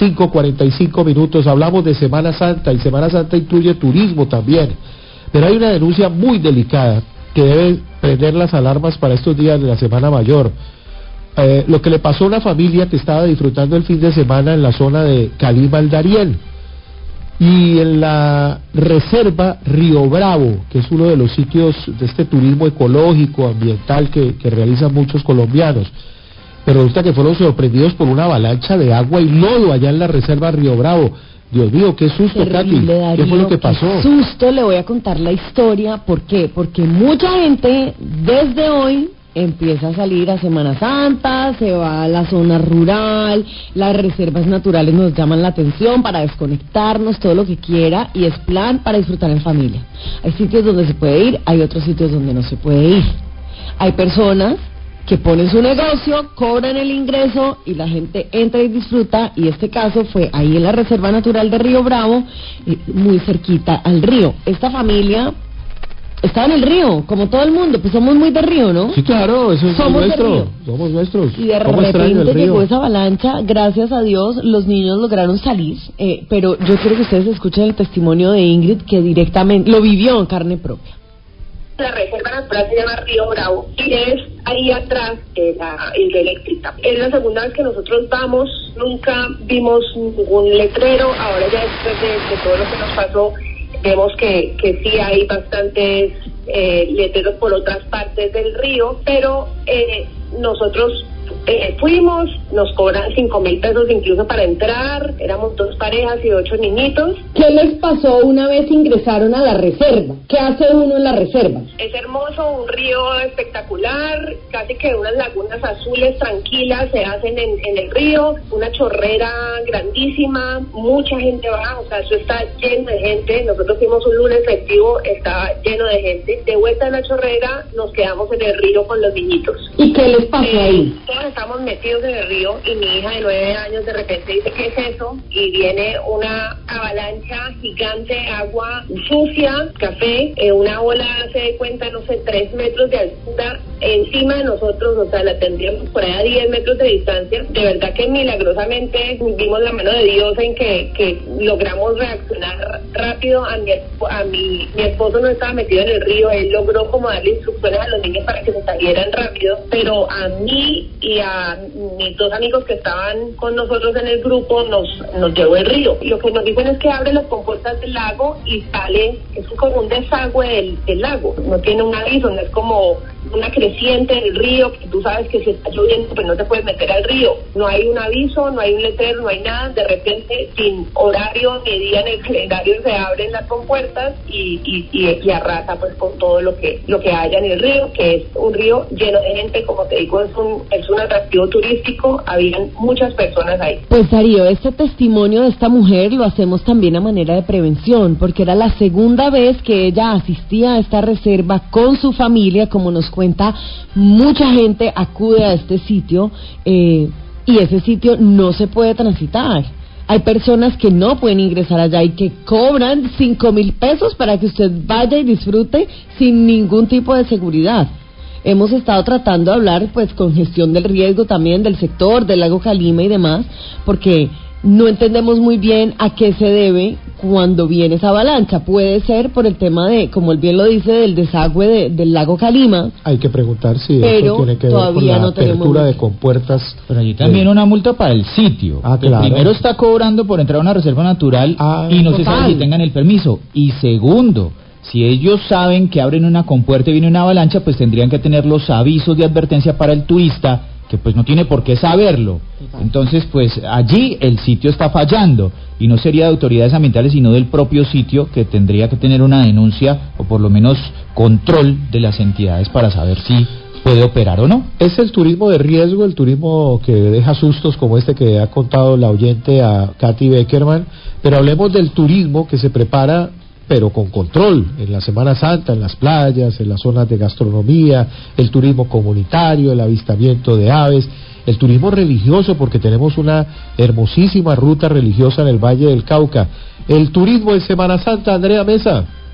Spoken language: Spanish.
5:45. Hablamos de Semana Santa, y Semana Santa incluye turismo también, pero hay una denuncia muy delicada que debe prender las alarmas para estos días de la Semana Mayor. Lo que le pasó a una familia que estaba disfrutando el fin de semana en la zona de Calima al Darién y en la reserva Río Bravo, que es uno de los sitios de este turismo ecológico, ambiental que realizan muchos colombianos. Pero resulta que fueron sorprendidos por una avalancha de agua y lodo allá en la reserva Río Bravo. Dios mío, qué susto, terrible, Katy. Darío, ¿Qué fue lo que pasó? Qué susto, le voy a contar la historia. ¿Por qué? Porque mucha gente desde hoy empieza a salir a Semana Santa, se va a la zona rural, las reservas naturales nos llaman la atención para desconectarnos, todo lo que quiera, y es plan para disfrutar en familia. Hay sitios donde se puede ir, hay otros sitios donde no se puede ir. Hay personas que ponen su negocio, cobran el ingreso y la gente entra y disfruta, y este caso fue ahí en la Reserva Natural de Río Bravo, muy cerquita al río. Esta familia estaba en el río, como todo el mundo, pues somos muy de río, ¿no? Sí, claro, eso es nuestro, somos nuestros. Y de repente llegó esa avalancha, gracias a Dios los niños lograron salir, pero yo quiero que ustedes escuchen el testimonio de Ingrid, que directamente lo vivió en carne propia. La reserva natural se llama Río Bravo y es ahí atrás de la hidroeléctrica. Es la segunda vez que nosotros vamos, nunca vimos ningún letrero. Ahora ya después de todo lo que nos pasó, vemos que sí hay bastantes letreros por otras partes del río, pero nosotros fuimos, nos cobran 5,000 pesos incluso para entrar, éramos 2 parejas y 8 niñitos. ¿Qué les pasó una vez ingresaron a la reserva? ¿Qué hace uno en la reserva? Es hermoso, un río espectacular, casi que unas lagunas azules tranquilas se hacen en el río, una chorrera grandísima, mucha gente va, o sea, eso está lleno de gente. Nosotros fuimos un lunes festivo, estaba lleno de gente. De vuelta en la chorrera nos quedamos en el río con los niñitos. ¿Y qué les pasó ahí? Todos estamos metidos en el río y mi hija de 9 años de repente dice, ¿qué es eso? Y viene una avalancha gigante, agua sucia, café, una ola se de cuenta, no sé, 3 metros de altura encima de nosotros, o sea, la tendríamos por ahí a 10 metros de distancia. De verdad que milagrosamente vimos la mano de Dios en que logramos reaccionar rápido. Mi esposo no estaba metido en el río, él logró como darle instrucciones a los niños para que se salieran rápido, pero a mí y a mis 2 amigos que estaban con nosotros en el grupo nos llevó el río. Y lo que nos dicen es que abre las compuertas del lago y sale, es como un desagüe del lago, no tiene un aviso, no es como una creciente del río, que tú sabes que si está lloviendo pues no te puedes meter al río, no hay un aviso, no hay un letrero, no hay nada, de repente sin horario ni día en el calendario se abren las compuertas y arrasa pues con todo lo que haya en el río, que es un río lleno de gente, como te digo, es un atractivo turístico, habían muchas personas ahí. Pues Darío, este testimonio de esta mujer lo hacemos también a manera de prevención, porque era la segunda vez que ella asistía a esta reserva con su familia, como nos cuenta, mucha gente acude a este sitio y ese sitio no se puede transitar. Hay personas que no pueden ingresar allá y que cobran 5,000 pesos para que usted vaya y disfrute sin ningún tipo de seguridad. Hemos estado tratando de hablar pues con gestión del riesgo también del sector, del lago Calima y demás, porque no entendemos muy bien a qué se debe cuando viene esa avalancha. Puede ser por el tema de, como él bien lo dice, del desagüe del lago Calima. Hay que preguntar si pero eso tiene que ver con la apertura de compuertas. Pero allí también una multa para el sitio. Claro. Primero está cobrando por entrar a una reserva natural y no se sabe si tengan el permiso. Y segundo, si ellos saben que abren una compuerta y viene una avalancha, pues tendrían que tener los avisos de advertencia para el turista, que pues no tiene por qué saberlo. Entonces pues allí el sitio está fallando y no sería de autoridades ambientales sino del propio sitio, que tendría que tener una denuncia o por lo menos control de las entidades para saber si puede operar o no. Es el turismo de riesgo, el turismo que deja sustos como este que ha contado la oyente a Katy Beckerman, pero hablemos del turismo que se prepara pero con control, en la Semana Santa, en las playas, en las zonas de gastronomía, el turismo comunitario, el avistamiento de aves, el turismo religioso, porque tenemos una hermosísima ruta religiosa en el Valle del Cauca. El turismo en Semana Santa, Andrea Mesa.